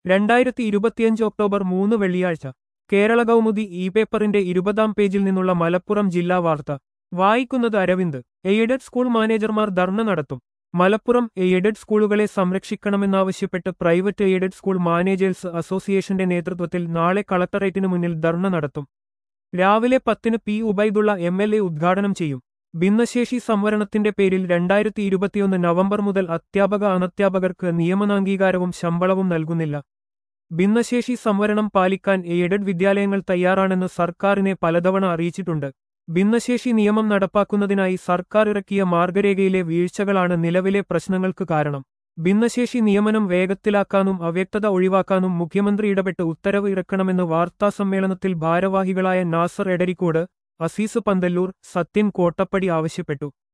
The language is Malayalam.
2025 ഒക്ടോബർ 3 വെള്ളിയാഴ്ച കേരള കൗമുദി ഇ പേപ്പറിന്റെ 20-ാം പേജിൽ നിന്നുള്ള മലപ്പുറം ജില്ലാ വാർത്ത വായിക്കുന്നത് അരവിന്ദ്. എയ്ഡഡ് സ്കൂൾ മാനേജർമാർ ധർണ നടത്തും. മലപ്പുറം എയ്ഡഡ് സ്കൂളുകളെ സംരക്ഷിക്കണമെന്നാവശ്യപ്പെട്ട് പ്രൈവറ്റ് എയ്ഡഡ് സ്കൂൾ മാനേജേഴ്സ് അസോസിയേഷന്റെ നേതൃത്വത്തിൽ നാളെ കളക്ടറേറ്റിനു മുന്നിൽ ധർണ നടത്തും. രാവിലെ 10-ന് പി ഉബൈദുള്ള MLA ഉദ്ഘാടനം ചെയ്യും. ഭിന്നശേഷി സംവരണത്തിന്റെ പേരിൽ 2021 നവംബർ മുതൽ അധ്യാപക അനധ്യാപകർക്ക് നിയമനാംഗീകാരവും ശമ്പളവും നൽകുന്നില്ല. ഭിന്നശേഷി സംവരണം പാലിക്കാൻ എയ്ഡഡ് വിദ്യാലയങ്ങൾ തയ്യാറാണെന്ന് സർക്കാരിനെ പലതവണ അറിയിച്ചിട്ടുണ്ട്. ഭിന്നശേഷി നിയമം നടപ്പാക്കുന്നതിനായി സർക്കാർ ഇറക്കിയ മാർഗരേഖയിലെ വീഴ്ചകളാണ് നിലവിലെ പ്രശ്നങ്ങൾക്ക് കാരണം. ഭിന്നശേഷി നിയമനം വേഗത്തിലാക്കാനും അവ്യക്തത ഒഴിവാക്കാനും മുഖ്യമന്ത്രി ഇടപെട്ട് ഉത്തരവ് ഇറക്കണമെന്ന് വാർത്താസമ്മേളനത്തിൽ ഭാരവാഹികളായ നാസർ എടരിക്കോട്, അസീസ് പന്തല്ലൂർ, സത്യൻ കോട്ടപ്പടി ആവശ്യപ്പെട്ടു.